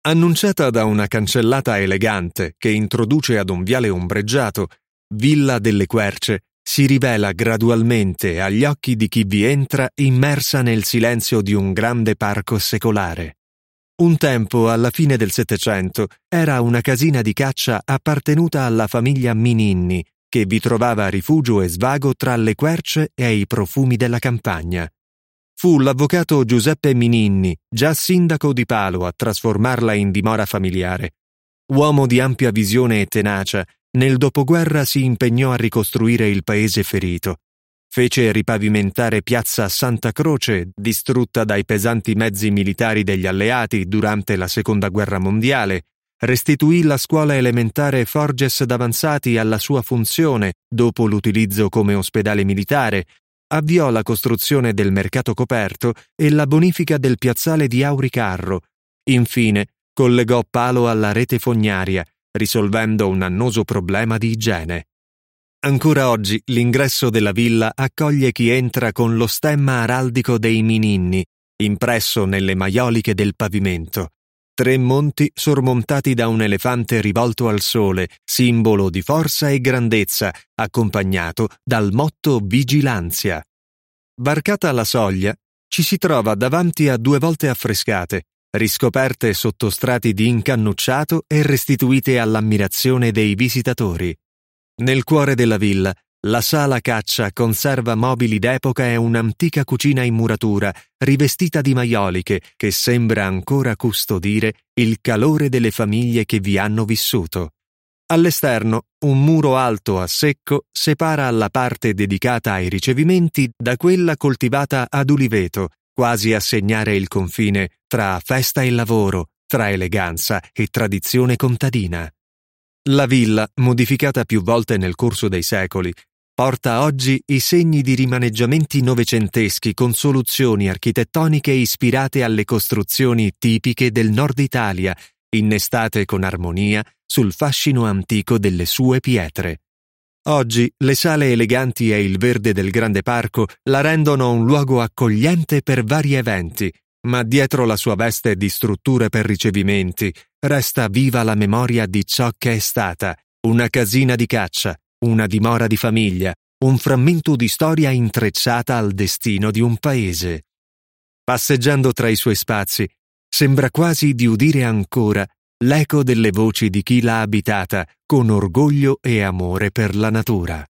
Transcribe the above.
Annunciata da una cancellata elegante che introduce ad un viale ombreggiato, Villa delle Querce si rivela gradualmente agli occhi di chi vi entra immersa nel silenzio di un grande parco secolare. Un tempo, alla fine del Settecento, era una casina di caccia appartenuta alla famiglia Mininni, che vi trovava rifugio e svago tra le querce e i profumi della campagna. Fu l'avvocato Giuseppe Mininni, già sindaco di Palo, a trasformarla in dimora familiare. Uomo di ampia visione e tenacia, nel dopoguerra si impegnò a ricostruire il paese ferito. Fece ripavimentare piazza Santa Croce, distrutta dai pesanti mezzi militari degli alleati durante la Seconda Guerra Mondiale, restituì la scuola elementare Forges d'Avanzati alla sua funzione dopo l'utilizzo come ospedale militare, avviò la costruzione del mercato coperto e la bonifica del piazzale di Auricarro. Infine, collegò Palo alla rete fognaria, risolvendo un annoso problema di igiene. Ancora oggi l'ingresso della villa accoglie chi entra con lo stemma araldico dei Mininni, impresso nelle maioliche del pavimento. 3 monti sormontati da un elefante rivolto al sole, simbolo di forza e grandezza, accompagnato dal motto Vigilanzia. Varcata la soglia, ci si trova davanti a 2 volte affrescate, riscoperte sotto strati di incannucciato e restituite all'ammirazione dei visitatori. Nel cuore della villa, la sala caccia conserva mobili d'epoca e un'antica cucina in muratura, rivestita di maioliche, che sembra ancora custodire il calore delle famiglie che vi hanno vissuto. All'esterno, un muro alto a secco separa la parte dedicata ai ricevimenti da quella coltivata ad uliveto, quasi a segnare il confine tra festa e lavoro, tra eleganza e tradizione contadina. La villa, modificata più volte nel corso dei secoli, porta oggi i segni di rimaneggiamenti novecenteschi con soluzioni architettoniche ispirate alle costruzioni tipiche del nord Italia, innestate con armonia sul fascino antico delle sue pietre. Oggi le sale eleganti e il verde del grande parco la rendono un luogo accogliente per vari eventi, ma dietro la sua veste di strutture per ricevimenti resta viva la memoria di ciò che è stata, una casina di caccia, una dimora di famiglia, un frammento di storia intrecciata al destino di un paese. Passeggiando tra i suoi spazi, sembra quasi di udire ancora l'eco delle voci di chi l'ha abitata con orgoglio e amore per la natura.